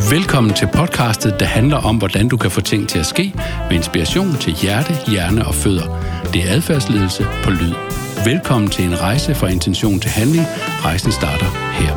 Velkommen til podcastet, der handler om, hvordan du kan få ting til at ske med inspiration til hjerte, hjerne og fødder. Det er adfærdsledelse på lyd. Velkommen til en rejse fra intention til handling. Rejsen starter her.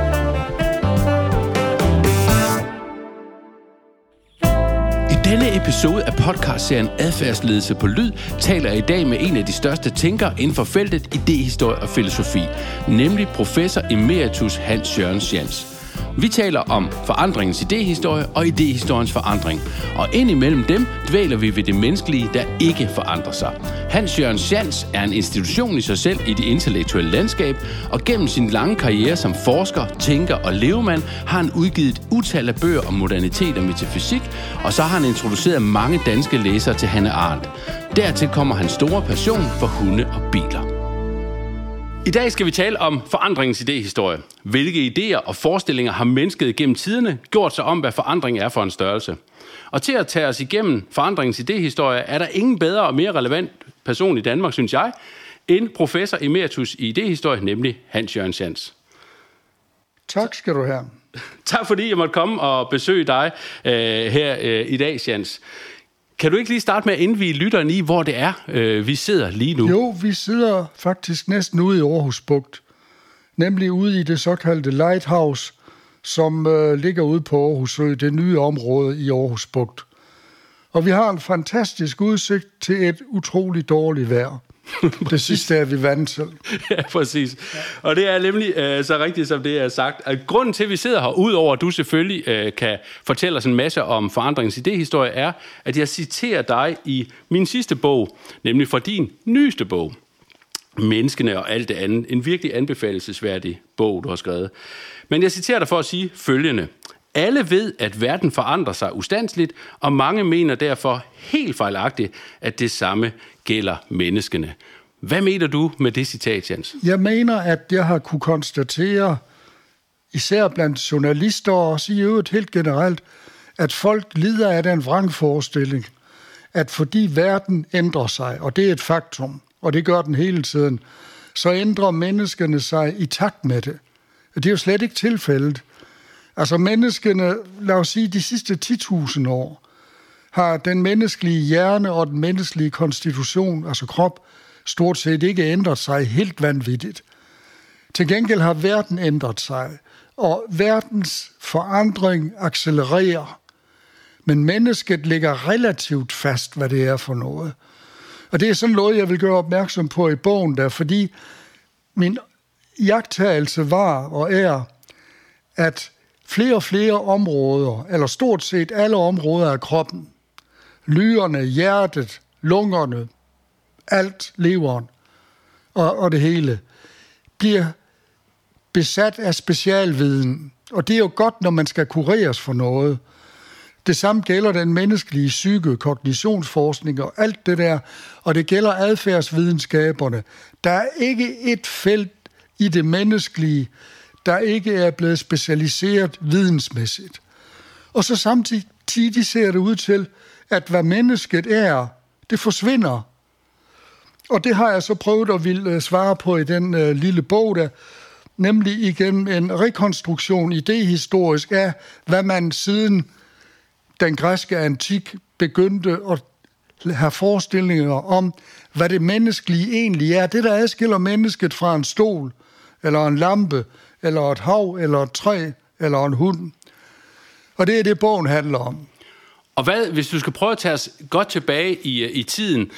I denne episode af podcastserien Adfærdsledelse på lyd taler jeg i dag med en af de største tænkere inden for feltet idéhistorie og filosofi, nemlig professor emeritus Hans Jørgen Schantz. Vi taler om forandringens idéhistorie og idéhistoriens forandring, og indimellem dem dvæler vi ved det menneskelige, der ikke forandrer sig. Hans Jørgen Schantz er en institution i sig selv i det intellektuelle landskab, og gennem sin lange karriere som forsker, tænker og levemand har han udgivet et utal af bøger om modernitet og metafysik, og så har han introduceret mange danske læsere til Hannah Arendt. Dertil kommer hans store passion for hunde og biler. I dag skal vi tale om forandringens idéhistorie. Hvilke idéer og forestillinger har mennesket gennem tiderne gjort sig om, hvad forandring er for en størrelse? Og til at tage os igennem forandringens idéhistorie, er der ingen bedre og mere relevant person i Danmark, synes jeg, end professor emeritus i idéhistorie, nemlig Hans Jørgen Schantz. Tak skal du have. Tak fordi jeg måtte komme og besøge dig her i dag, Schantz. Kan du ikke lige starte med at indvie lytteren i, hvor det er, vi sidder lige nu? Jo, vi sidder faktisk næsten ude i Aarhus Bugt. Nemlig ude i det såkaldte Lighthouse, som ligger ude på Aarhus Sø, det nye område i Aarhus Bugt. Og vi har en fantastisk udsigt til et utroligt dårligt vejr. Det sidste er vi vant til. Ja, præcis. Og det er nemlig så rigtigt, som det er sagt. At grunden til, at vi sidder her, udover at du selvfølgelig kan fortælle os en masse om forandringens idéhistorie, er, at jeg citerer dig i min sidste bog, nemlig fra din nyeste bog, Menneskene og alt det andet. En virkelig anbefalelsesværdig bog, du har skrevet. Men jeg citerer dig for at sige følgende. Alle ved, at verden forandrer sig ustandsligt, og mange mener derfor helt fejlagtigt, at det samme gælder menneskene. Hvad mener du med det citat, Jens? Jeg mener, at jeg har kunne konstatere, især blandt journalister og også i øvrigt helt generelt, at folk lider af den vrangforestilling, at fordi verden ændrer sig, og det er et faktum, og det gør den hele tiden, så ændrer menneskene sig i takt med det. Det er jo slet ikke tilfældet. Altså menneskene, lad os sige, de sidste 10.000 år, har den menneskelige hjerne og den menneskelige konstitution, altså krop, stort set ikke ændret sig helt vanvittigt. Til gengæld har verden ændret sig, og verdens forandring accelererer. Men mennesket ligger relativt fast, hvad det er for noget. Og det er sådan noget, jeg vil gøre opmærksom på i bogen der, fordi min iagttagelse var og er, at flere og flere områder, eller stort set alle områder af kroppen, lyrerne, hjertet, lungerne, alt, leveren og det hele, bliver besat af specialviden. Og det er jo godt, når man skal kureres for noget. Det samme gælder den menneskelige psyke, kognitionsforskning og alt det der, og det gælder adfærdsvidenskaberne. Der er ikke et felt i det menneskelige, der ikke er blevet specialiseret vidensmæssigt. Og så samtidig ser det ud til, at hvad mennesket er, det forsvinder. Og det har jeg så prøvet at ville svare på i den lille bog der, nemlig igennem en rekonstruktion idéhistorisk af, hvad man siden den græske antik begyndte at have forestillinger om, hvad det menneskelige egentlig er. Det, der adskiller mennesket fra en stol, eller en lampe, eller et hav, eller et træ, eller en hund. Og det er det, bogen handler om. Og hvis du skal prøve at tage os godt tilbage i tiden,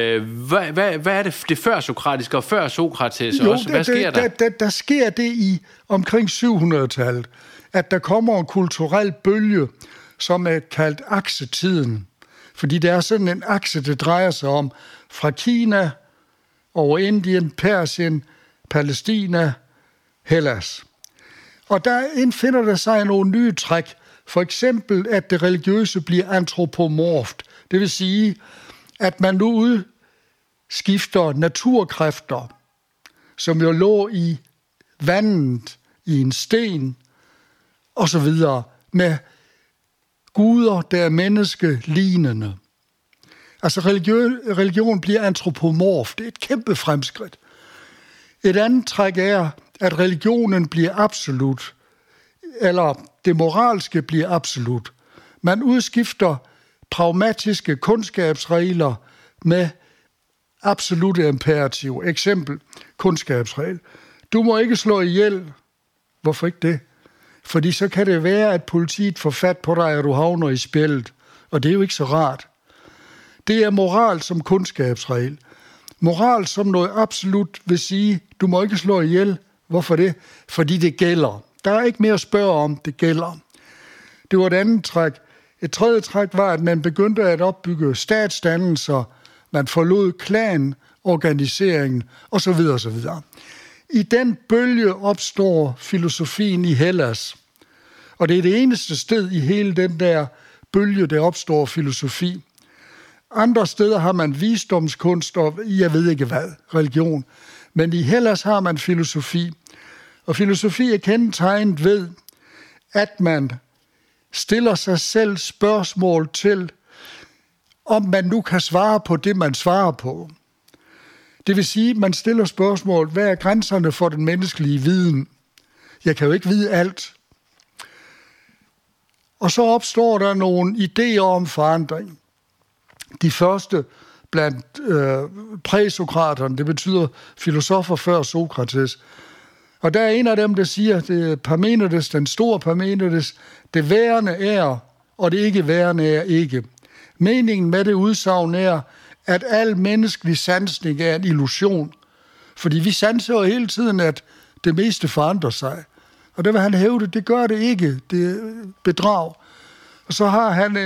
hvad er det før sokratiske og før Sokrates også? Hvad sker der? Der sker det i omkring 700-tallet, at der kommer en kulturel bølge, som er kaldt aksetiden. Fordi det er sådan en akse, det drejer sig om fra Kina over Indien, Persien, Palæstina, Hellas. Og der indfinder der sig nogle nye træk. For eksempel, at det religiøse bliver antropomorft. Det vil sige, at man nu udskifter naturkræfter, som jo lå i vandet, i en sten, og så videre, med guder, der er menneskelignende. Altså religion bliver antropomorf. Det er et kæmpe fremskridt. Et andet træk er, at religionen bliver absolut, eller det moralske bliver absolut. Man udskifter pragmatiske kundskabsregler med absolute imperativer. Eksempel, kundskabsregel. Du må ikke slå ihjel. Hvorfor ikke det? Fordi så kan det være, at politiet får fat på dig, og du havner i spjældet. Og det er jo ikke så rart. Det er moral som kundskabsregel. Moral som noget absolut vil sige, du må ikke slå ihjel. Hvorfor det? Fordi det gælder. Der er ikke mere at spørge om, det gælder. Det var et andet træk. Et tredje træk var, at man begyndte at opbygge statsdannelser, man forlod klanorganiseringen osv. osv. I den bølge opstår filosofien i Hellas. Og det er det eneste sted i hele den der bølge, der opstår filosofi. Andre steder har man visdomskunst og jeg ved ikke hvad, religion. Men i Hellas har man filosofi. Og filosofi er kendetegnet ved, at man stiller sig selv spørgsmål til, om man nu kan svare på det, man svarer på. Det vil sige, at man stiller spørgsmål, hvad er grænserne for den menneskelige viden? Jeg kan jo ikke vide alt. Og så opstår der nogle idéer om forandring. De første blandt præsokraterne, det betyder filosofer før Sokrates. Og der er en af dem, der siger, det er Parmenides, den store Parmenides, det værende er, og det ikke værende er ikke. Meningen med det udsagn er, at al menneskelig sansning er en illusion. Fordi vi sanser jo hele tiden, at det meste forandrer sig. Og der vil han hævde, det gør det ikke, det er bedrag. Og så har han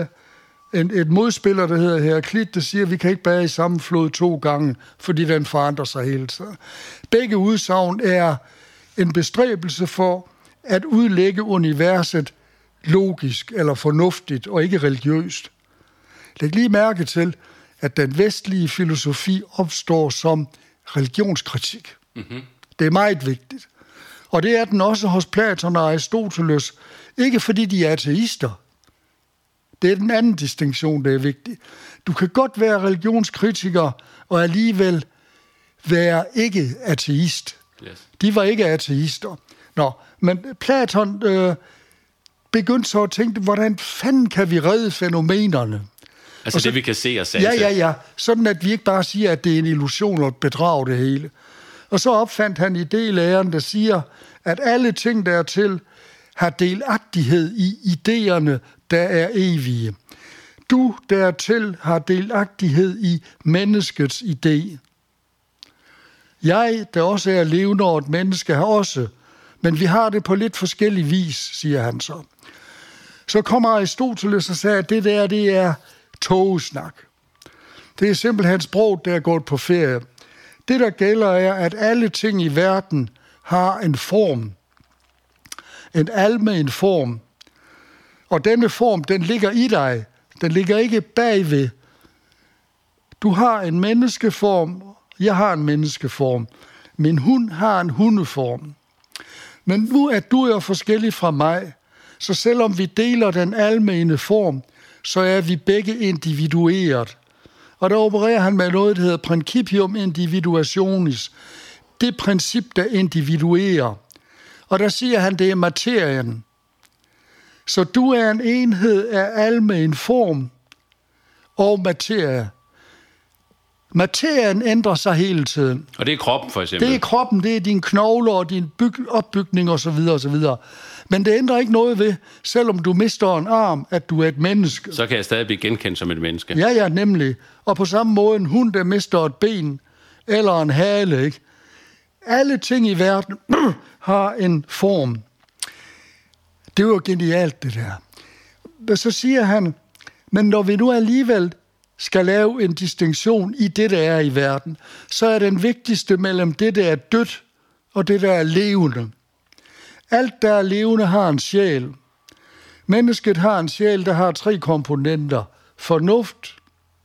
et modspiller, der hedder Heraklit, der siger, at vi kan ikke bade i samme flod 2 gange, fordi den forandrer sig hele tiden. Begge udsagn er en bestræbelse for at udlægge universet logisk eller fornuftigt og ikke religiøst. Læg lige mærke til, at den vestlige filosofi opstår som religionskritik. Mm-hmm. Det er meget vigtigt. Og det er den også hos Platon og Aristoteles. Ikke fordi de er ateister. Det er den anden distinktion, der er vigtig. Du kan godt være religionskritiker og alligevel være ikke ateist. Yes. De var ikke ateister. Men Platon begyndte så at tænke, hvordan fanden kan vi redde fænomenerne? Altså så, det, vi kan se og sanse. Ja. Sådan, at vi ikke bare siger, at det er en illusion og et bedrag, det hele. Og så opfandt han idélæren, der siger, at alle ting dertil har delagtighed i idéerne, der er evige. Du dertil har delagtighed i menneskets idé. Jeg, der også er levende og et menneske, har også, men vi har det på lidt forskellig vis, siger han så. Så kommer Aristoteles og siger, at det er togesnak. Det er simpelthen sprog, der er gået på ferie. Det, der gælder, er, at alle ting i verden har en form. En almen form. Og denne form, den ligger i dig. Den ligger ikke bagved. Du har en menneskeform. Jeg har en menneskeform. Min hund har en hundeform. Men nu er du jo forskellig fra mig. Så selvom vi deler den almene form, så er vi begge individueret. Og der opererer han med noget, der hedder principium individuationis. Det princip, der individuerer. Og der siger han, det er materien. Så du er en enhed af almen form og materie. Materien ændrer sig hele tiden. Og det er kroppen, for eksempel? Det er kroppen, det er dine knogler og din opbygning osv. osv. Men det ændrer ikke noget ved, selvom du mister en arm, at du er et menneske. Så kan jeg stadig blive genkendt som et menneske. Ja, nemlig. Og på samme måde en hund, der mister et ben eller en hale, ikke? Alle ting i verden har en form. Det er jo genialt, det der. Så siger han, men når vi nu alligevel skal lave en distinktion i det, der er i verden, så er den vigtigste mellem det, der er dødt, og det, der er levende. Alt, der er levende, har en sjæl. Mennesket har en sjæl, der har 3 komponenter. Fornuft,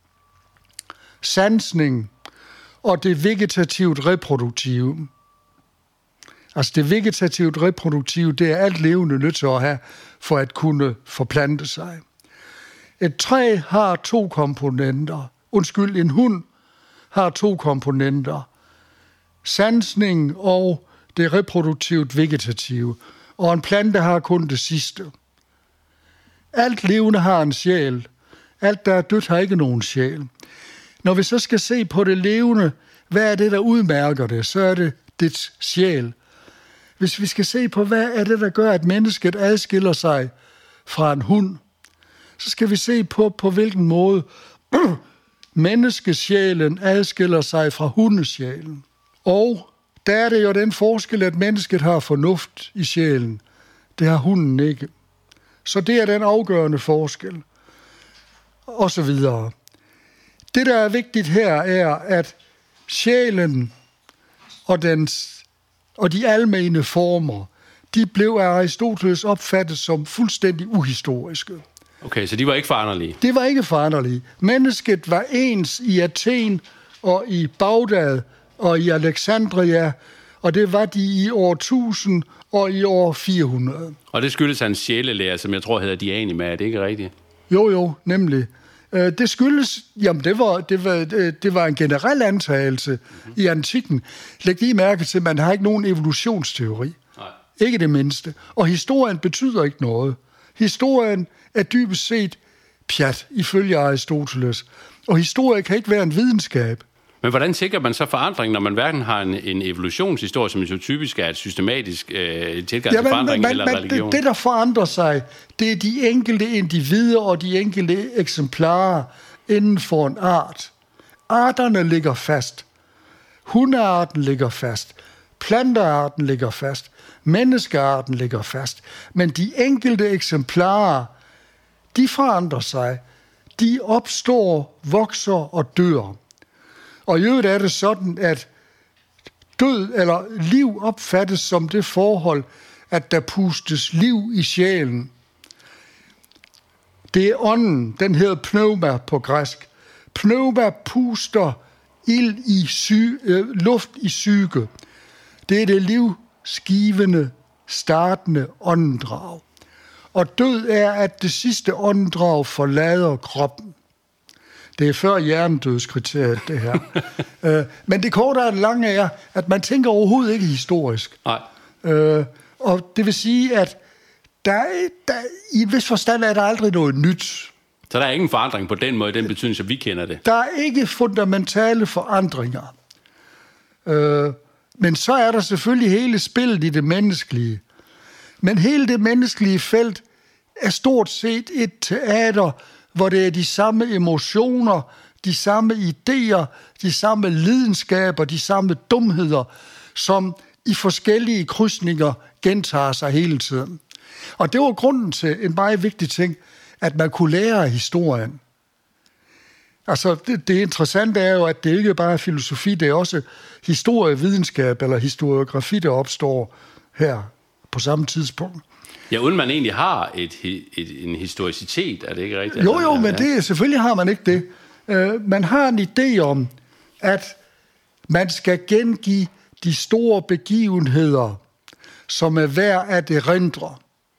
sansning og det vegetativt reproduktive. Altså det vegetativt reproduktive, det er alt levende nødt til at have, for at kunne forplante sig. Et træ har 2 komponenter. En hund har 2 komponenter. Sansning og det reproduktivt vegetative. og en plante har kun det sidste. Alt levende har en sjæl. Alt, der er dødt, har ikke nogen sjæl. Når vi så skal se på det levende, hvad er det, der udmærker det, så er det dets sjæl. Hvis vi skal se på, hvad er det, der gør, at mennesket adskiller sig fra en hund, så skal vi se på hvilken måde menneskesjælen adskiller sig fra hundesjælen. Og der er det jo den forskel, at mennesket har fornuft i sjælen. Det har hunden ikke. Så det er den afgørende forskel. Og så videre. Det, der er vigtigt her, er, at sjælen og de almene former, de blev af Aristoteles opfattet som fuldstændig uhistoriske. Okay, så de var ikke foranderlige? Det var ikke foranderlige. Mennesket var ens i Athen og i Bagdad og i Alexandria, og det var de i år 1000 og i år 400. Og det skyldes hans sjælelærer, som jeg tror hedder Dianima, er det ikke rigtigt? Jo, nemlig. Det skyldes, jamen det var en generel antagelse i antikken. Læg lige mærke til, at man har ikke nogen evolutionsteori. Nej. Ikke det mindste. Og historien betyder ikke noget. Historien er dybest set pjat, ifølge Aristoteles. Og historie kan ikke være en videnskab. Men hvordan sikrer man så forandring, når man hverken har en evolutionshistorie, som jo typisk er et systematisk tilgang til forandring eller religion? Det, der forandrer sig, det er de enkelte individer og de enkelte eksemplarer inden for en art. Arterne ligger fast. Hundearten ligger fast. Plantearten ligger fast. Menneskearten ligger fast. Men de enkelte eksemplarer, de forandrer sig. De opstår, vokser og dør. Og i øvrigt er det sådan, at død eller liv opfattes som det forhold, at der pustes liv i sjælen. Det er ånden, den hedder pneuma på græsk. Pneuma puster ild i luft i psyke. Det er det livsgivende, startende åndedrag. Og død er, at det sidste åndedrag forlader kroppen. Det er før hjernedødskriteriet, det her. Men det korte og det lange er, at man tænker overhovedet ikke historisk. Nej. Og det vil sige, at der i en vis forstand er der aldrig noget nyt. Så der er ingen forandring på den måde, den betydning, som vi kender det? Der er ikke fundamentale forandringer. Men så er der selvfølgelig hele spillet i det menneskelige. Men hele det menneskelige felt er stort set et teater, hvor det er de samme emotioner, de samme idéer, de samme lidenskaber, de samme dumheder, som i forskellige krydsninger gentager sig hele tiden. Og det var grunden til en meget vigtig ting, at man kunne lære af historien. Altså, det interessante er jo, at det ikke bare er filosofi, det er også historievidenskab eller historiografi, der opstår her på samme tidspunkt. Ja, uden man egentlig har en historicitet, er det ikke rigtigt? Jo, men det, selvfølgelig har man ikke det. Man har en idé om, at man skal gengive de store begivenheder, som er værd at erindre.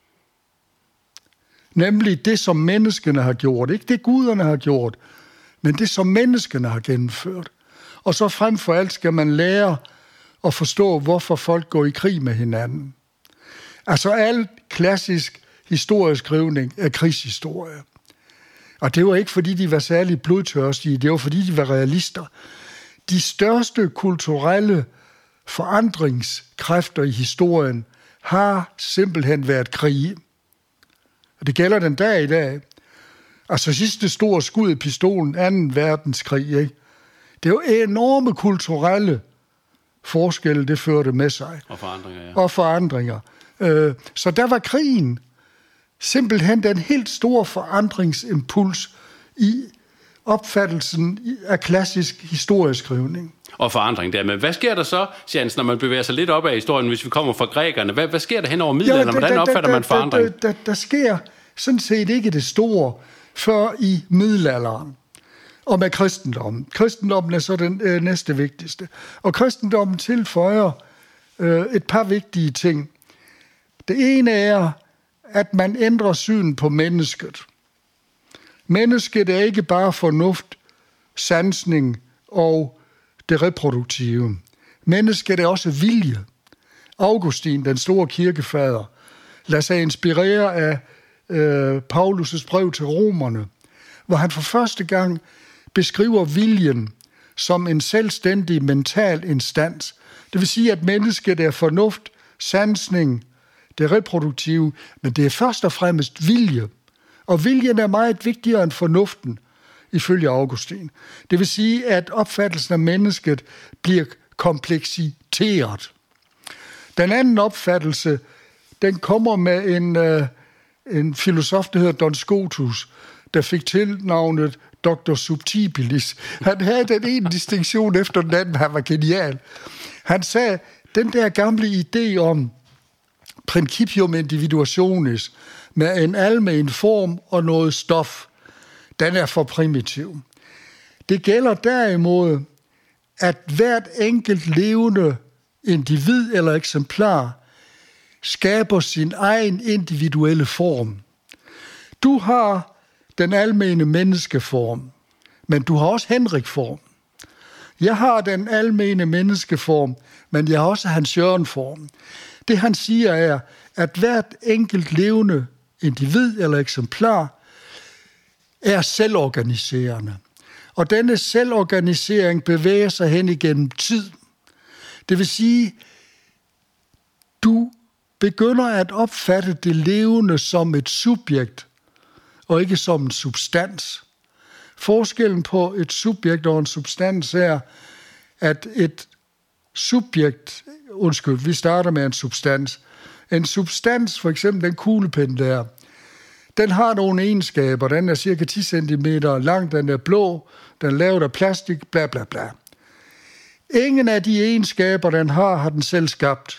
Nemlig det, som menneskene har gjort. Ikke det, guderne har gjort, men det, som menneskene har gennemført. Og så frem for alt skal man lære at forstå, hvorfor folk går i krig med hinanden. Altså al klassisk historieskrivning er krigshistorie. Og det var ikke, fordi de var særlig blodtørstige, det var, fordi de var realister. De største kulturelle forandringskræfter i historien har simpelthen været krige. Og det gælder den dag i dag. Altså sidste store skud i pistolen, 2. verdenskrig, ikke? Det er jo enorme kulturelle forskelle, det førte med sig. Og forandringer, ja. Og forandringer. Så der var krigen simpelthen den helt store forandringsimpuls i opfattelsen af klassisk historieskrivning. Og forandring der. Men hvad sker der så, Jens, når man bevæger sig lidt op af historien, hvis vi kommer fra grækerne? Hvad sker der hen over middelalderen? Hvordan opfatter man forandring? Der sker sådan set ikke det store før i middelalderen. Og med kristendommen. Kristendommen er så den næste vigtigste. Og kristendommen tilføjer et par vigtige ting. Det ene er, at man ændrer syn på mennesket. Mennesket er ikke bare fornuft, sansning og det reproduktive. Mennesket er også vilje. Augustin, den store kirkefader, lader sig inspirere af Paulus' brev til romerne, hvor han for første gang beskriver viljen som en selvstændig mental instans. Det vil sige, at mennesket er fornuft, sansning, det er reproduktive, men det er først og fremmest vilje. Og viljen er meget vigtigere end fornuften, ifølge Augustin. Det vil sige, at opfattelsen af mennesket bliver kompleksiteret. Den anden opfattelse, den kommer med en filosof, der hedder Duns Scotus, der fik tilnavnet Dr. Subtibilis. Han havde den ene distinktion efter den anden, han var genial. Han sagde, den der gamle idé om principium individuationis, med en almen form og noget stof, den er for primitiv. Det gælder derimod, at hvert enkelt levende individ eller eksemplar skaber sin egen individuelle form. Du har den almene menneskeform, men du har også Henrik-form. Jeg har den almene menneskeform, men jeg har også Hans Jørgen-form. Det han siger er, at hvert enkelt levende individ eller eksemplar er selvorganiserende. Og denne selvorganisering bevæger sig hen igennem tid. Det vil sige, du begynder at opfatte det levende som et subjekt, og ikke som en substans. Forskellen på et subjekt og en substans er, at et subjekt, vi starter med en substans. En substans, for eksempel den kuglepen der, den har nogle egenskaber. Den er cirka 10 cm lang, den er blå, den er lavet af plastik, bla bla bla. Ingen af de egenskaber, den har den selv skabt.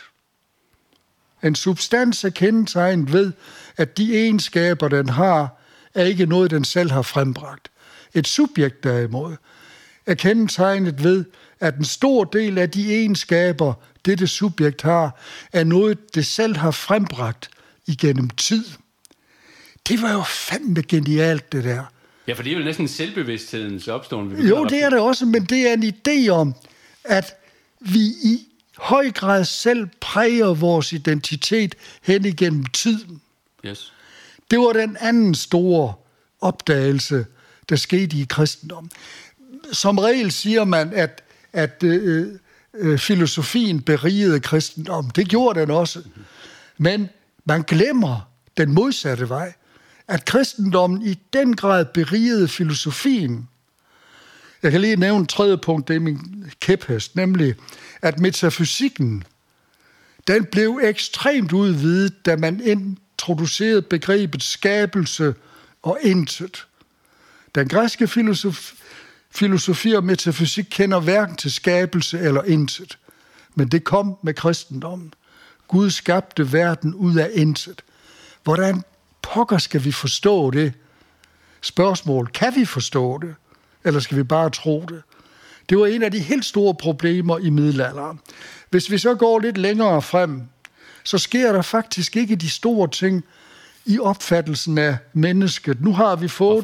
En substans er kendetegnet ved, at de egenskaber, den har, er ikke noget, den selv har frembragt. Et subjekt derimod er kendetegnet ved, at en stor del af de egenskaber, dette subjekt har, er noget, det selv har frembragt igennem tid. Det var jo fandme genialt, det der. Ja, for det er jo næsten selvbevidsthedens opståen. Jo, det er det også, men det er en idé om, at vi i høj grad selv præger vores identitet hen igennem tiden. Yes. Det var den anden store opdagelse, der skete i kristendom. Som regel siger man, at filosofien berigede kristendom. Det gjorde den også. Men man glemmer den modsatte vej, at kristendommen i den grad berigede filosofien. Jeg kan lige nævne et tredje punkt, det er min kæphest, nemlig at metafysikken, den blev ekstremt udvidet, da man introducerede begrebet skabelse og intet. Den græske filosofi og metafysik kender hverken til skabelse eller intet. Men det kom med kristendommen. Gud skabte verden ud af intet. Hvordan pokker skal vi forstå det? Spørgsmål, kan vi forstå det? Eller skal vi bare tro det? Det var en af de helt store problemer i middelalderen. Hvis vi så går lidt længere frem, så sker der faktisk ikke de store ting i opfattelsen af mennesket. Nu har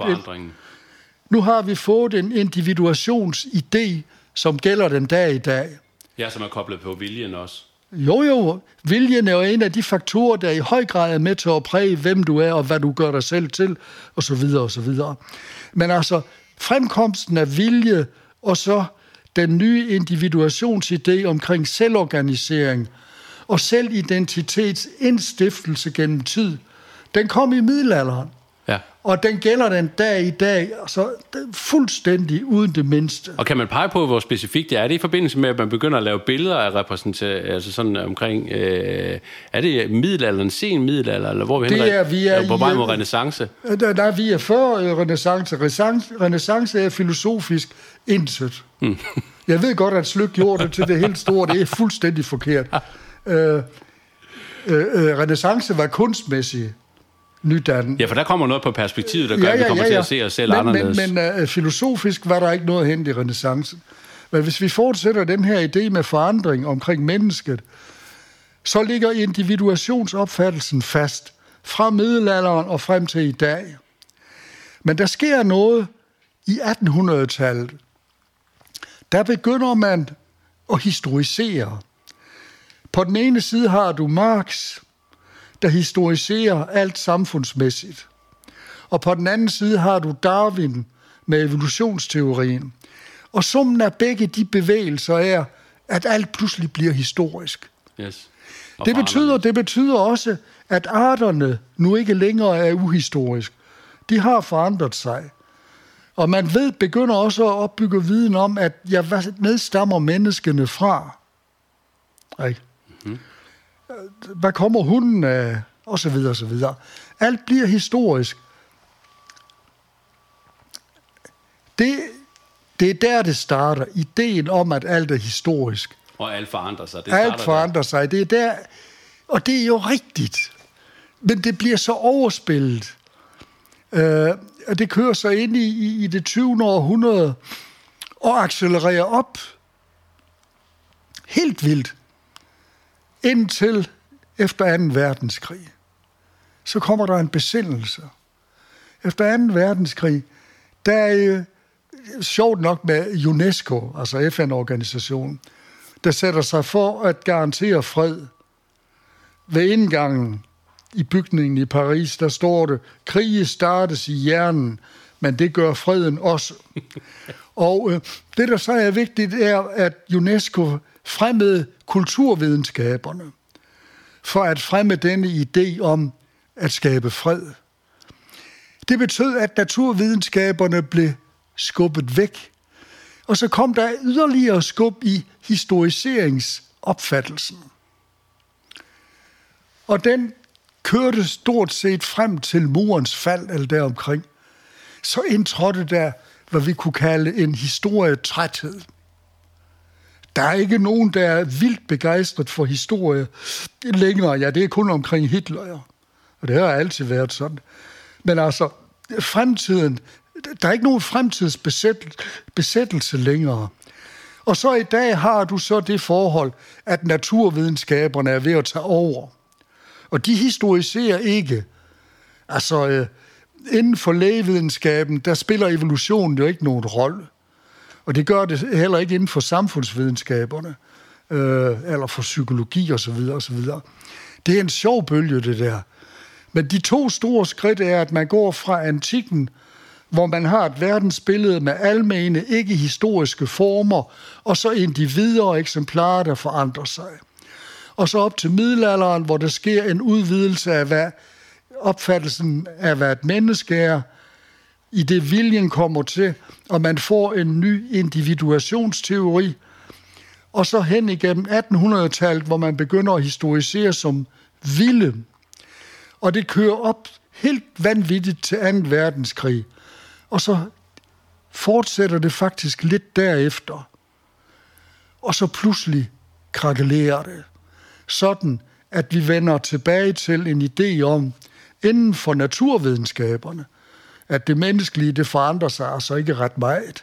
vi fået en individuationsidé, som gælder den dag i dag. Ja, som er koblet på viljen også. Jo, viljen er jo en af de faktorer, der i høj grad er med til at præge, hvem du er, og hvad du gør dig selv til, og så videre, og så videre. Men altså, fremkomsten af vilje, og så den nye individuationsidé omkring selvorganisering, og selvidentitets indstiftelse gennem tid, den kom i middelalderen. Ja. Og den gælder den dag i dag, altså fuldstændig uden det mindste. Og kan man pege på, hvor specifikt det er? Er det i forbindelse med, at man begynder at lave billeder af repræsentation, altså sådan omkring, er det middelalderen, sen middelalder, eller hvor vi er på vej mod renæssance? Nej, vi er før renæssance. Renæssance er filosofisk intet. Jeg ved godt, at Sløk gjorde det til det helt store, det er fuldstændig forkert. Renæssance var kunstmæssig nydannet. Ja, for der kommer noget på perspektivet, der gør, at vi kommer til at se os selv anderledes. Men filosofisk var der ikke noget at hente i renæssancen. Men hvis vi fortsætter den her idé med forandring omkring mennesket, så ligger individuationsopfattelsen fast fra middelalderen og frem til i dag. Men der sker noget i 1800-tallet. Der begynder man at historisere. På den ene side har du Marx, der historiserer alt samfundsmæssigt. Og på den anden side har du Darwin med evolutionsteorien. Og summen af begge de bevægelser er, at alt pludselig bliver historisk. Yes. Det betyder også, at arterne nu ikke længere er uhistorisk. De har forandret sig. Og man begynder også at opbygge viden om, at hvad nedstammer menneskene fra? Ikke? Mm-hmm. Hvad kommer hunden af? Og så videre, og så videre. Alt bliver historisk. Det er der, det starter. Ideen om, at alt er historisk. Og alt forandrer sig. Alt forandrer sig. Det er der, og det er jo rigtigt. Men det bliver så overspillet. Og det kører sig ind i det 20. århundrede og accelererer op helt vildt indtil efter 2. verdenskrig. Så kommer der en besindelse. Efter 2. verdenskrig, der er sjovt nok med UNESCO, altså FN-organisationen, der sætter sig for at garantere fred. Ved indgangen i bygningen i Paris, der står det, krige startes i hjernen, men det gør freden også. Og det, der så er vigtigt, er, at UNESCO fremmede kulturvidenskaberne for at fremme denne idé om at skabe fred. Det betød, at naturvidenskaberne blev skubbet væk. Og så kom der yderligere skub i historiseringsopfattelsen. Og den kørte stort set frem til murens fald eller deromkring. Så indtrådte der, hvad vi kunne kalde en historietræthed. Der er ikke nogen, der er vildt begejstret for historie længere. Ja, det er kun omkring Hitler. Og det har altid været sådan. Men altså, fremtiden, der er ikke nogen fremtidsbesættelse længere. Og så i dag har du så det forhold, at naturvidenskaberne er ved at tage over. Og de historiserer ikke. Altså, inden for lægevidenskaben, der spiller evolutionen jo ikke nogen rolle. Og det gør det heller ikke inden for samfundsvidenskaberne, eller for psykologi osv. osv. Det er en sjov bølge, det der. Men de 2 store skridt er, at man går fra antikken, hvor man har et verdensbillede med almene, ikke-historiske former, og så individer og eksemplarer, der forandrer sig. Og så op til middelalderen, hvor der sker en udvidelse af hvad opfattelsen af, hvad et menneske er, i det viljen kommer til, og man får en ny individuationsteori, og så hen igennem 1800-tallet, hvor man begynder at historisere som vilde. Og det kører op helt vanvittigt til 2. verdenskrig. Og så fortsætter det faktisk lidt derefter. Og så pludselig krakelerer det. Sådan, at vi vender tilbage til en idé om, inden for naturvidenskaberne, at det menneskelige, det forandrer sig altså ikke ret meget.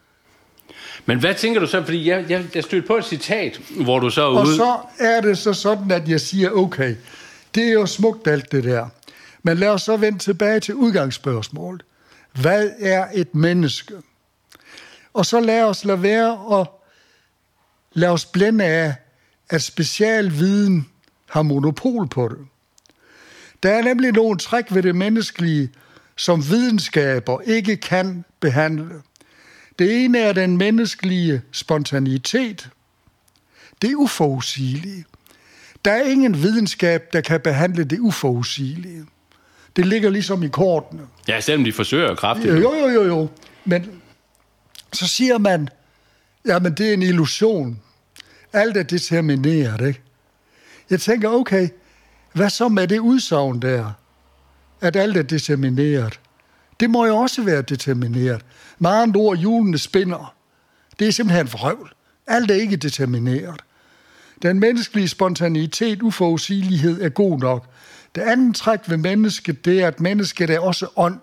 Men hvad tænker du så? Fordi jeg stødte på et citat, hvor du så er ude... Og så er det så sådan, at jeg siger, okay, det er jo smukt alt det der. Men lad os så vende tilbage til udgangsspørgsmålet. Hvad er et menneske? Og så lad os lade være og lad os blænde af, at specialviden har monopol på det. Der er nemlig nogle træk ved det menneskelige, som videnskaber ikke kan behandle. Det ene er den menneskelige spontanitet. Det er uforudsigelige. Der er ingen videnskab, der kan behandle det uforudsigelige. Det ligger ligesom i kortene. Ja, selvom de forsøger kraftigt. Jo. Men så siger man, jamen det er en illusion. Alt er determineret, ikke? Jeg tænker, okay, hvad så med det udsagn der? At alt er determineret. Det må jo også være determineret. Med andre ord, hjulene spinner. Det er simpelthen vrøvl. Alt er ikke determineret. Den menneskelige spontanitet, uforudsigelighed er god nok. Det andet træk ved mennesket, det er, at mennesket er også ånd.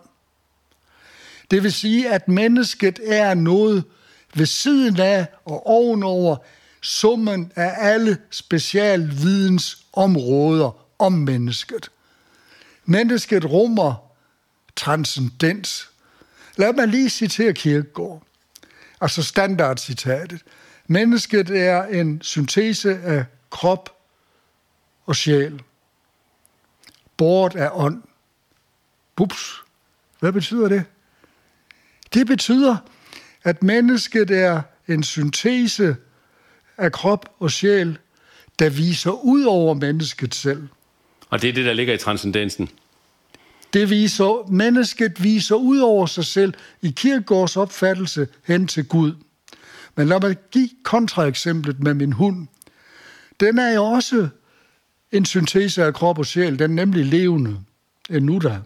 Det vil sige, at mennesket er noget ved siden af og ovenover summen af alle specialvidensområder om mennesket. Mennesket rummer transcendens. Lad mig lige citere Kierkegaard. Altså standardcitatet. Mennesket er en syntese af krop og sjæl. båret af ånd. Ups. Hvad betyder det? Det betyder, at mennesket er en syntese af krop og sjæl, der viser ud over mennesket selv. Og det er det, der ligger i transcendensen? Mennesket viser ud over sig selv i Kierkegaards opfattelse hen til Gud. Men lad mig give kontraeksemplet med min hund. Den er jo også en syntese af krop og sjæl. Den er nemlig levende. Endnu da.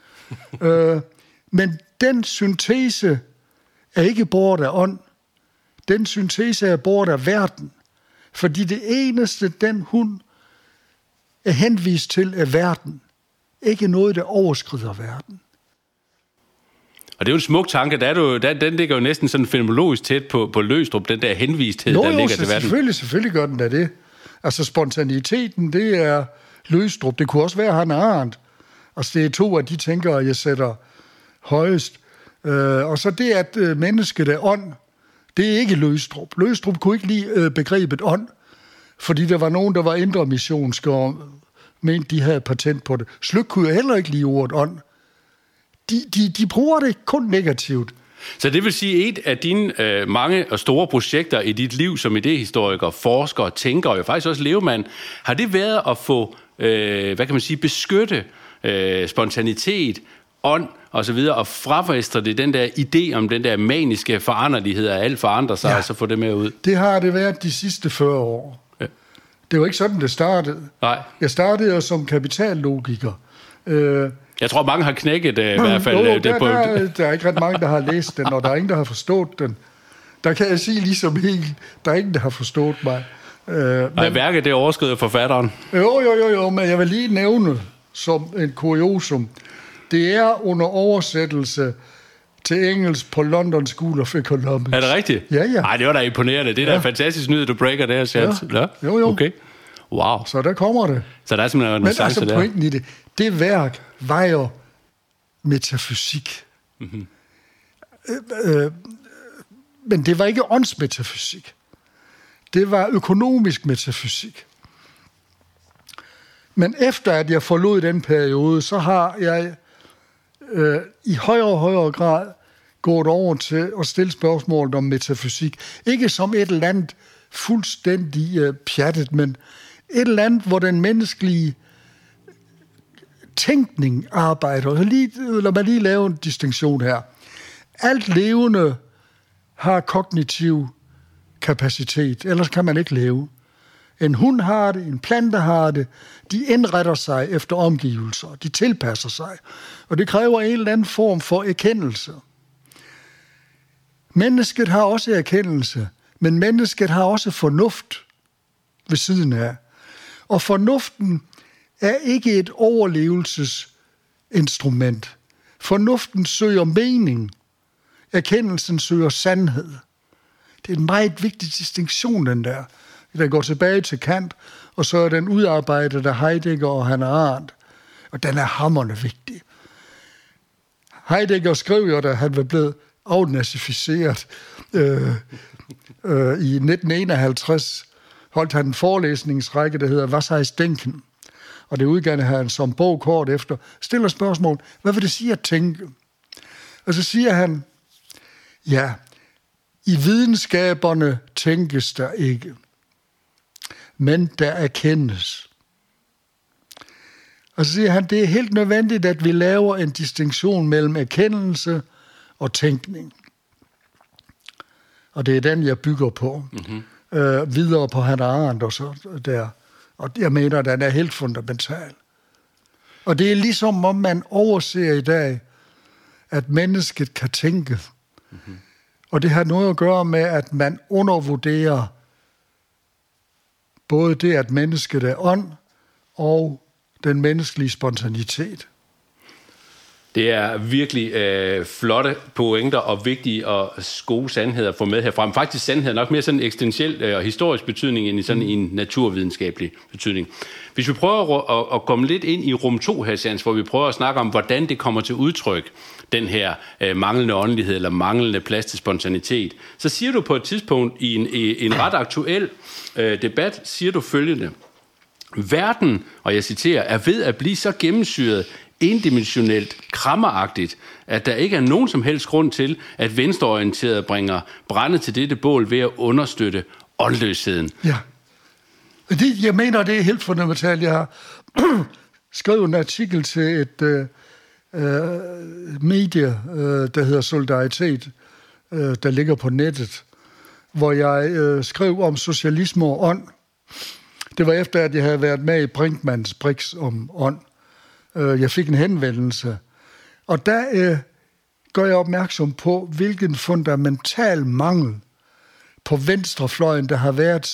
Men den syntese er ikke båret af ånd. Den syntese er båret af verden. Fordi det eneste, den hund er henvist til, er verden. Ikke noget, der overskrider verden. Og det er jo en smuk tanke. Den ligger jo næsten sådan fenomenologisk tæt på Løgstrup, den der henvisthed, der ligger til verden. Selvfølgelig gør den da det. Altså spontaniteten, det er Løgstrup. Det kunne også være Hannah Arendt. Altså det er to af de tænkere, jeg sætter højest. Og så det, at mennesket er ånd, det er ikke Løgstrup. Løgstrup kunne ikke lide begrebet ånd, fordi der var nogen, der var indre missionske og mente, de havde patent på det. Sløk kunne jo heller ikke lide ordet ånd. De bruger det kun negativt. Så det vil sige, et af dine mange og store projekter i dit liv som idéhistoriker, forsker, tænker og jo faktisk også levemand, har det været at få, beskytte spontanitet, ånd og så videre, og frafastre det den der idé om den der maniske foranderlighed, at alt forandrer sig, og så få det med ud? Det har det været de sidste 40 år. Ja. Det var ikke sådan, det startede. Nej. Jeg startede jo som kapitallogiker. Jeg tror, mange har knækket i hvert fald. Der er ikke ret mange, der har læst den, og der er ingen, der har forstået den. Der kan jeg sige ligesom helt, der er ingen, der har forstået mig. Værket, det overskrider forfatteren. Jo, men jeg vil lige nævne som en kuriosum. Det er under oversættelse til engelsk på London School of Economics. Er det rigtigt? Ja. Nej, det var da imponerende. Det er da fantastisk nyhed, du breaker der, Sjans. Ja. Jo. Okay. Wow. Så der kommer det. Så der er simpelthen en chance der. Men altså pointen i det værk var jo metafysik. Mm-hmm. Men det var ikke åndsmetafysik. Det var økonomisk metafysik. Men efter at jeg forlod den periode, så har jeg i højere og højere grad gået over til at stille spørgsmål om metafysik. Ikke som et eller andet fuldstændig pjattet, men et eller andet, hvor den menneskelige tænkning arbejder. Lad mig lige lave en distinktion her. Alt levende har kognitiv kapacitet, ellers kan man ikke leve. En hund har det, en plante har det. De indretter sig efter omgivelser. De tilpasser sig. Og det kræver en eller anden form for erkendelse. Mennesket har også erkendelse, men mennesket har også fornuft ved siden af. Og fornuften er ikke et overlevelsesinstrument. Fornuften søger mening. Erkendelsen søger sandhed. Det er en meget vigtig distinktion, den der. Der går tilbage til Kant, og så er den udarbejdet af Heidegger og Hannah Arendt. Og den er hamrende vigtig. Heidegger skrev jo, da han var blevet afnazificeret i 1951, holdt han en forelæsningsrække, der hedder Was heißt denken? Og det udgav han som bog kort efter, stiller spørgsmål, hvad vil det sige at tænke? Og så siger han, ja, i videnskaberne tænkes der ikke, men der erkendes. Og så siger han, det er helt nødvendigt, at vi laver en distinktion mellem erkendelse og tænkning. Og det er den, jeg bygger på. Mm-hmm. Videre på Hannah Arendt og så der. Og jeg mener, at den er helt fundamental. Og det er ligesom, om man overser i dag, at mennesket kan tænke. Mm-hmm. Og det har noget at gøre med, at man undervurderer både det, at mennesket er ånd, og den menneskelige spontanitet. Det er virkelig flotte pointer og vigtige og gode sandheder at få med herfra. Faktisk sandhed nok mere sådan eksistentiel og historisk betydning end i sådan en naturvidenskabelig betydning. Hvis vi prøver at komme lidt ind i rum 2 her, Sjans, hvor vi prøver at snakke om, hvordan det kommer til udtryk, den her manglende åndelighed eller manglende plads til spontanitet, så siger du på et tidspunkt i en ret aktuel debat, siger du følgende: Verden, og jeg citerer, er ved at blive så gennemsyret, endimensionelt, krammeragtigt, at der ikke er nogen som helst grund til, at venstreorienterede bringer brænde til dette bål ved at understøtte åndløsheden. Ja. Jeg mener, det er helt fundamentalt. Jeg har skrevet en artikel til et medie, der hedder Solidaritet, der ligger på nettet, hvor jeg skrev om socialisme og ånd. Det var efter, at jeg havde været med i Brinkmanns Brix om ånd. Jeg fik en henvendelse, og der gør jeg opmærksom på, hvilken fundamental mangel på venstrefløjen, der har været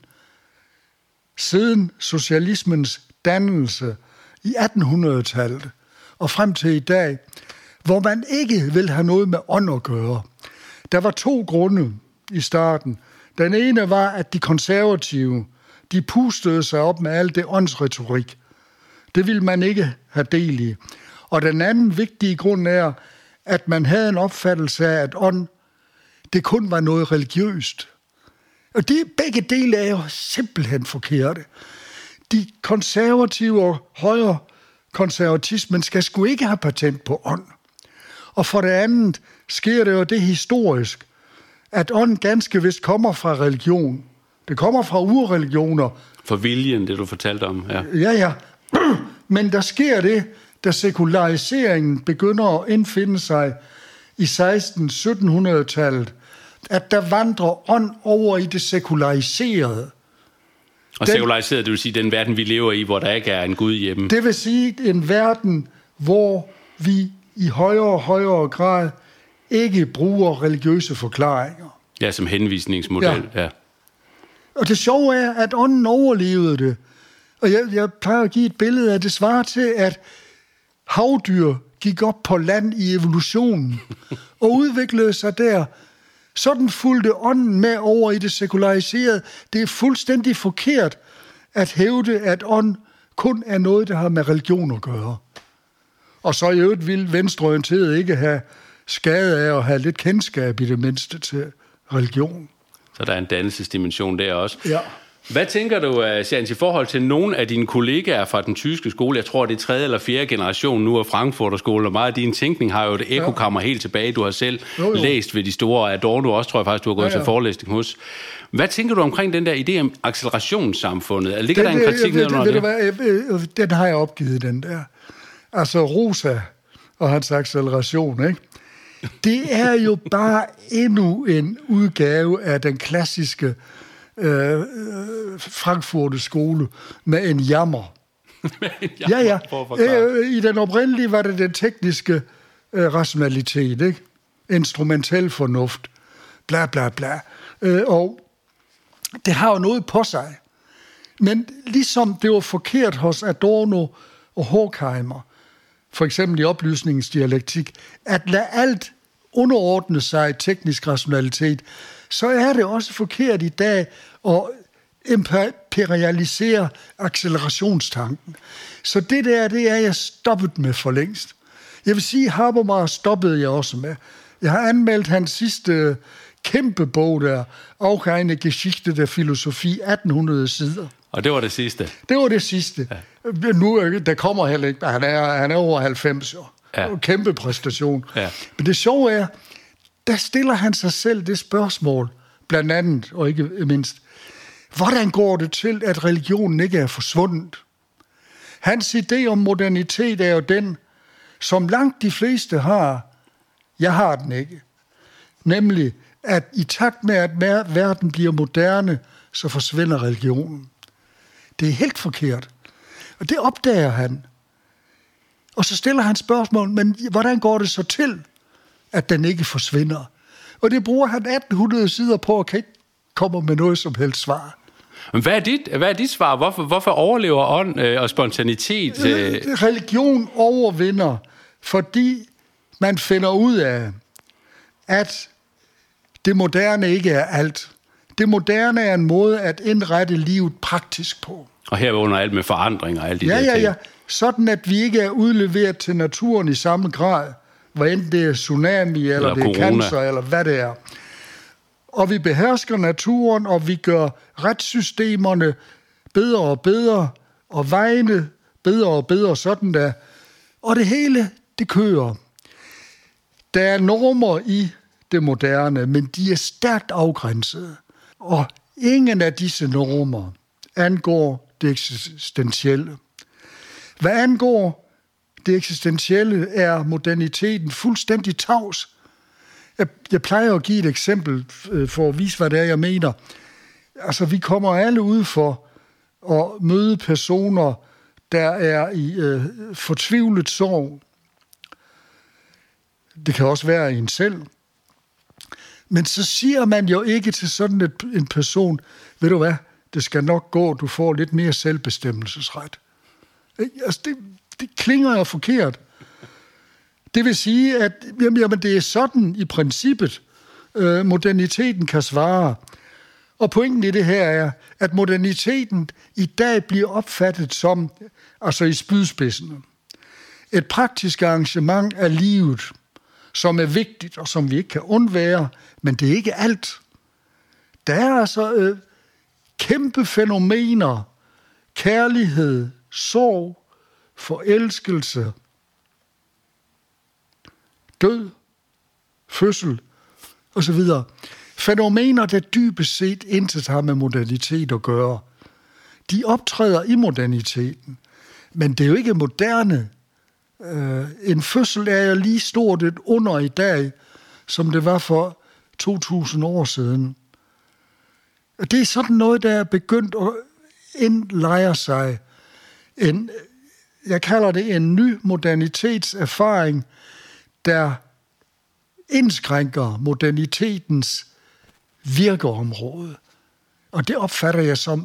siden socialismens dannelse i 1800-tallet og frem til i dag, hvor man ikke vil have noget med ånd at gøre. Der var 2 grunde i starten. Den ene var, at de konservative, de pustede sig op med alt det åndsretorik. Det ville man ikke have del i. Og den anden vigtige grund er, at man havde en opfattelse af, at ånd, det kun var noget religiøst. Og begge dele er jo simpelthen forkerte. De konservative og højre konservatismen skal sgu ikke have patent på ånd. Og for det andet sker det jo det historisk, at ånd ganske vist kommer fra religion. Det kommer fra urreligioner. For viljen, det du fortalte om. Ja. Men der sker det, da sekulariseringen begynder at indfinde sig i 1600-1700-tallet, at der vandrer ånd over i det sekulariserede. Og sekulariseret, det vil sige den verden, vi lever i, hvor der ikke er en Gud hjemme. Det vil sige en verden, hvor vi i højere og højere grad ikke bruger religiøse forklaringer. Ja, som henvisningsmodel, ja. Og det sjove er, at ånden overlevede det. Og jeg plejer at give et billede af, det svarer til, at havdyr gik op på land i evolutionen og udviklede sig der. Sådan fulgte ånden med over i det sekulariserede. Det er fuldstændig forkert at hævde, at ånd kun er noget, der har med religion at gøre. Og så i øvrigt vil venstreorienteret ikke have skade af at have lidt kendskab i det mindste til religion. Så der er en dannelsesdimension der også. Ja. Hvad tænker du, Sjans, i forhold til nogle af dine kollegaer fra den tyske skole? Jeg tror, det er 3. eller 4. generation nu af Frankfurterskolen, og meget af din tænkning har jo et ekokammer helt tilbage. Du har selv læst ved de store Adorno også, tror jeg faktisk, du har gået til forelæsning hos. Hvad tænker du omkring den der idé om accelerationssamfundet? Ligger der en kritik nedenunder det? Den har jeg opgivet, den der. Altså Rosa og hans acceleration, ikke? Det er jo bare endnu en udgave af den klassiske Frankfurter skole med en jammer. Ja. I den oprindelige var det den tekniske rationalitet, ikke? Instrumentel fornuft, bla bla bla. Og det har jo noget på sig. Men ligesom det var forkert hos Adorno og Horkheimer, for eksempel i oplysningens dialektik, at lade alt underordne sig teknisk rationalitet, så er det også forkert i dag at imperialisere accelerationstanken. Så det er jeg stoppet med for længst. Jeg vil sige, Habermas stoppede jeg også med. Jeg har anmeldt hans sidste kæmpe bog der, Auch eine Geschichte der Philosophie, 1800 sider. Og det var det sidste? Det var det sidste. Ja. Nu, der kommer heller ikke, han er over 90 år. Ja. Kæmpe præstation. Ja. Men det sjove er, der stiller han sig selv det spørgsmål, blandt andet, og ikke mindst, hvordan går det til, at religionen ikke er forsvundet? Hans idé om modernitet er jo den, som langt de fleste har. Jeg har den ikke. Nemlig, at i takt med, at verden bliver moderne, så forsvinder religionen. Det er helt forkert. Og det opdager han. Og så stiller han spørgsmål, men hvordan går det så til, at den ikke forsvinder? Og det bruger han 1800 sider på, og kan ikke komme med noget som helst svar. Men hvad er dit svar? Hvorfor overlever ånd og spontanitet? Religion overvinder, fordi man finder ud af, at det moderne ikke er alt. Det moderne er en måde at indrette livet praktisk på. Og herunder alt med forandring og alt de der ting. Ja. Sådan, at vi ikke er udleveret til naturen i samme grad. Hvad enten det er tsunami, eller det er cancer, eller hvad det er. Og vi behersker naturen, og vi gør retssystemerne bedre og bedre, og vejene bedre og bedre, sådan der. Og det hele, det kører. Der er normer i det moderne, men de er stærkt afgrænsede. Og ingen af disse normer angår det eksistentielle. Hvad angår det eksistentielle, er moderniteten fuldstændig tavs. Jeg plejer at give et eksempel for at vise, hvad det er, jeg mener. Altså, vi kommer alle ud for at møde personer, der er i fortvivlet sorg. Det kan også være en selv. Men så siger man jo ikke til sådan en person, ved du hvad, det skal nok gå, du får lidt mere selvbestemmelsesret. Altså, det klinger jo forkert. Det vil sige, at jamen, det er sådan i princippet, moderniteten kan svare. Og pointen i det her er, at moderniteten i dag bliver opfattet som, altså i spydspidsen, et praktisk arrangement af livet, som er vigtigt og som vi ikke kan undvære, men det er ikke alt. Der er altså kæmpe fænomener, kærlighed, sorg, forelskelse, død, fødsel osv. Fænomener, der dybest set intet har med modernitet at gøre. De optræder i moderniteten, men det er jo ikke moderne. En fødsel er jo lige stort et under i dag, som det var for 2000 år siden. Det er sådan noget, der er begyndt at indlejre sig. Jeg kalder det en ny modernitetserfaring, der indskrænker modernitetens virkeområde. Og det opfatter jeg som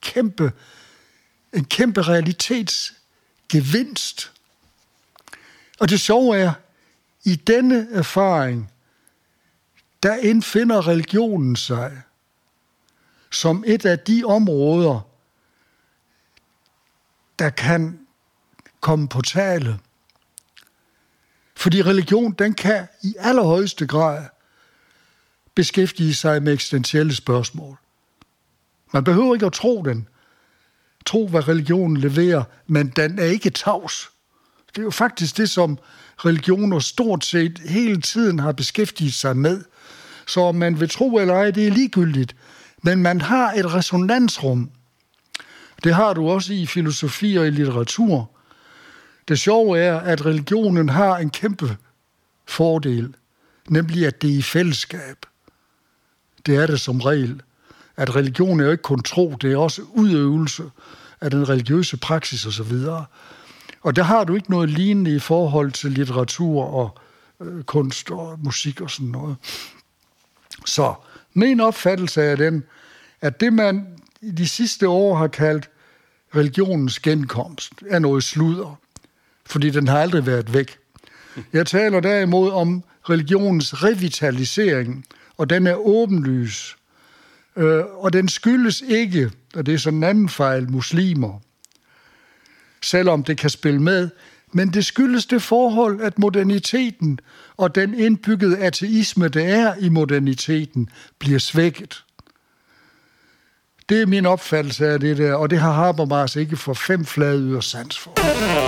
en kæmpe realitetsgevinst. Og det sjove er, i denne erfaring, der indfinder religionen sig som et af de områder, der kan komme på tale. Fordi religion, den kan i allerhøjeste grad beskæftige sig med eksistentielle spørgsmål. Man behøver ikke at tro, hvad religionen leverer, men den er ikke tavs. Det er jo faktisk det, som religioner stort set hele tiden har beskæftiget sig med. Så om man vil tro eller ej, det er ligegyldigt. Men man har et resonansrum. Det har du også i filosofi og i litteratur. Det sjove er, at religionen har en kæmpe fordel, nemlig at det er i fællesskab. Det er det som regel. At religion er jo ikke kun tro, det er også udøvelse af den religiøse praksis osv. Og der har du ikke noget lignende i forhold til litteratur og kunst og musik og sådan noget. Så min opfattelse er den, at det man i de sidste år har kaldt religionens genkomst, er noget sludder, fordi den har aldrig været væk. Jeg taler derimod om religionens revitalisering, og den er åbenlys. Og den skyldes ikke, og det er sådan en anden fejl, muslimer, selvom det kan spille med, men det skyldes det forhold, at moderniteten og den indbyggede ateisme, der er i moderniteten, bliver svækket. Det er min opfattelse af det der, og det har Habermas ikke for 5 flade sans for.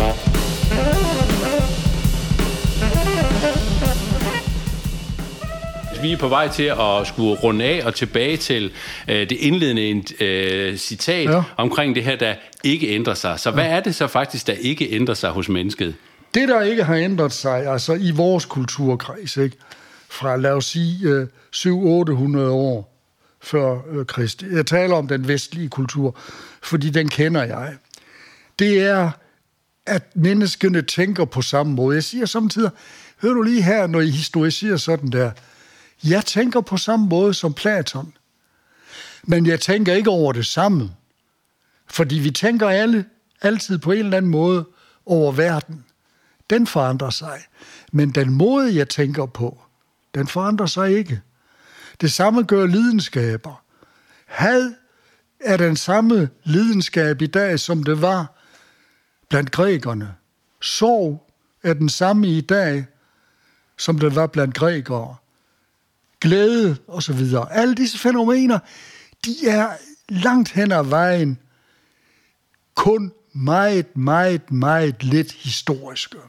Vi er på vej til at skulle runde af og tilbage til det indledende citat omkring det her, der ikke ændrer sig. Så hvad er det så faktisk, der ikke ændrer sig hos mennesket? Det, der ikke har ændret sig, altså i vores kulturkreds, ikke? Fra lad os sige 700-800 år før Kristi. Jeg taler om den vestlige kultur, fordi den kender jeg. Det er, at menneskene tænker på samme måde. Jeg siger samtidig, hør du lige her, når I historiserer sådan der, jeg tænker på samme måde som Platon, men jeg tænker ikke over det samme, fordi vi tænker alle altid på en eller anden måde over verden. Den forandrer sig, men den måde, jeg tænker på, den forandrer sig ikke. Det samme gør lidenskaber. Had er den samme lidenskab i dag, som det var blandt grækerne. Sorg er den samme i dag, som det var blandt grækere. Glæde og så videre. Alle disse fænomener, de er langt hen ad vejen kun meget, meget, meget lidt historiske.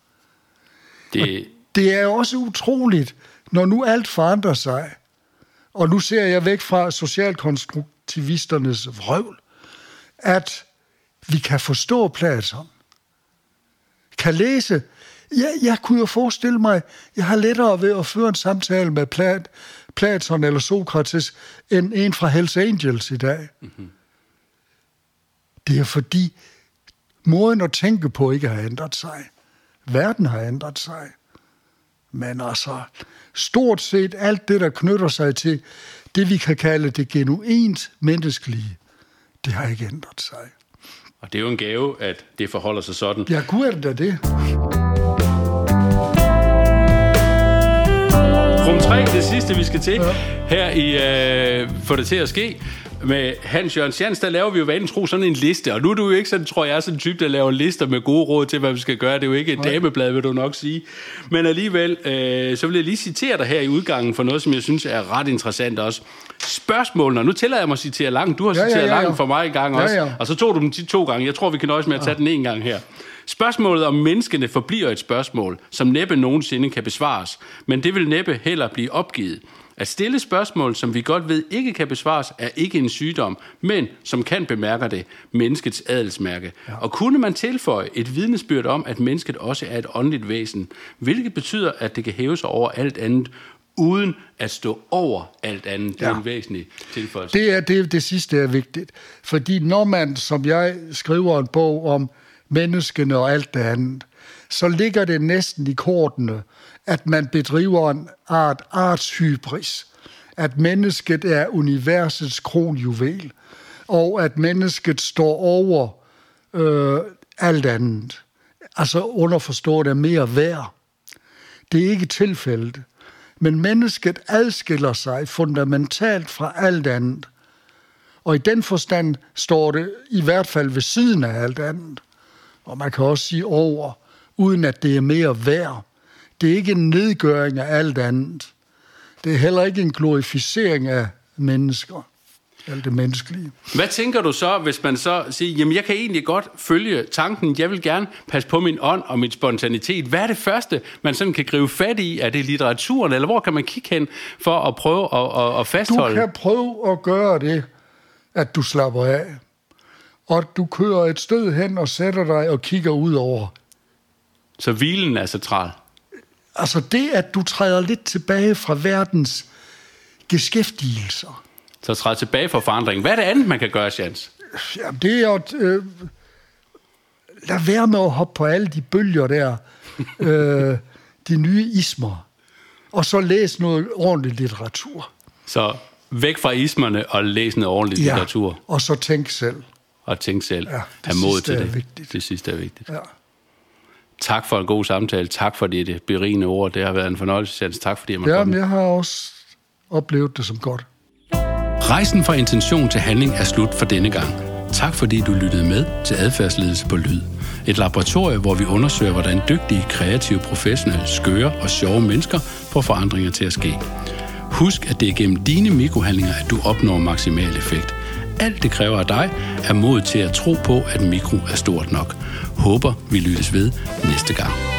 Det er også utroligt, når nu alt forandrer sig, og nu ser jeg væk fra socialkonstruktivisternes vrøvl, at vi kan forstå Platon, kan læse. Jeg kunne jo forestille mig, jeg har lettere ved at føre en samtale med Platon eller Sokrates, end en fra Hells Angels i dag. Mm-hmm. Det er fordi, måden at tænke på ikke har ændret sig. Verden har ændret sig. Men altså, stort set alt det, der knytter sig til det, vi kan kalde det genuint menneskelige, det har ikke ændret sig. Og det er jo en gave, at det forholder sig sådan. Ja, gud er det da det. Rum 3, det sidste, vi skal til her i Få det til at ske. Med Hans Jørgen Sjans, der laver vi jo vanen tro sådan en liste, og nu er du jo ikke sådan, tror jeg, sådan en type, der laver lister med gode råd til, hvad vi skal gøre. Det er jo ikke et dameblad, vil du nok sige. Men alligevel, så vil jeg lige citere dig her i udgangen for noget, som jeg synes er ret interessant også. Spørgsmålene, nu tillader jeg mig at citere langt. Du har citeret langt for mig en gang også, og så tog du dem 2 gange. Jeg tror, vi kan nøjes med at tage den en gang her. Spørgsmålet om menneskene forbliver et spørgsmål, som næppe nogensinde kan besvares, men det vil næppe heller blive opgivet. At stille spørgsmål, som vi godt ved ikke kan besvares, er ikke en sygdom, men, som kan bemærke det, menneskets adelsmærke. Ja. Og kunne man tilføje et vidnesbyrd om, at mennesket også er et åndeligt væsen, hvilket betyder, at det kan hæve sig over alt andet, uden at stå over alt andet. Det er en væsentlig tilføjelse. Det sidste er vigtigt. Fordi når man, som jeg skriver en bog om menneskene og alt det andet, så ligger det næsten i kortene, at man bedriver en artshybris, at mennesket er universets kronjuvel, og at mennesket står over alt andet. Altså underforstået er mere værd. Det er ikke tilfældet. Men mennesket adskiller sig fundamentalt fra alt andet. Og i den forstand står det i hvert fald ved siden af alt andet. Og man kan også sige over, uden at det er mere værd. Det er ikke en nedgøring af alt andet. Det er heller ikke en glorificering af mennesker. Alt det menneskelige. Hvad tænker du så, hvis man så siger, jamen jeg kan egentlig godt følge tanken, jeg vil gerne passe på min ånd og min spontanitet. Hvad er det første, man sådan kan gribe fat i? Er det litteraturen, eller hvor kan man kigge hen for at prøve at fastholde? Du kan prøve at gøre det, at du slapper af. Og du kører et sted hen og sætter dig og kigger ud over. Så hvilen er central? Altså det, at du træder lidt tilbage fra verdens beskæftigelser. Så træde tilbage fra forandringen. Hvad er det andet, man kan gøre, Sjans? Ja, det er at lad være med at hoppe på alle de bølger der, de nye ismer, og så læse noget ordentligt litteratur. Så væk fra ismerne og læse noget ordentligt litteratur. Og så tænk selv. Og tænk selv. Ja, have mod til det. Vigtigt. Det sidste er vigtigt. Ja. Tak for en god samtale. Tak for det berigende ord. Det har været en fornøjelse, Sjans. Tak fordi jeg måtte komme. Jeg har også oplevet det som godt. Rejsen fra intention til handling er slut for denne gang. Tak fordi du lyttede med til Adfærdsledelse på Lyd. Et laboratorie, hvor vi undersøger, hvordan dygtige, kreative, professionelle, skøre og sjove mennesker får forandringer til at ske. Husk, at det er gennem dine mikrohandlinger, at du opnår maksimal effekt. Alt det kræver af dig er mod til at tro på, at mikro er stort nok. Håber, vi lyttes ved næste gang.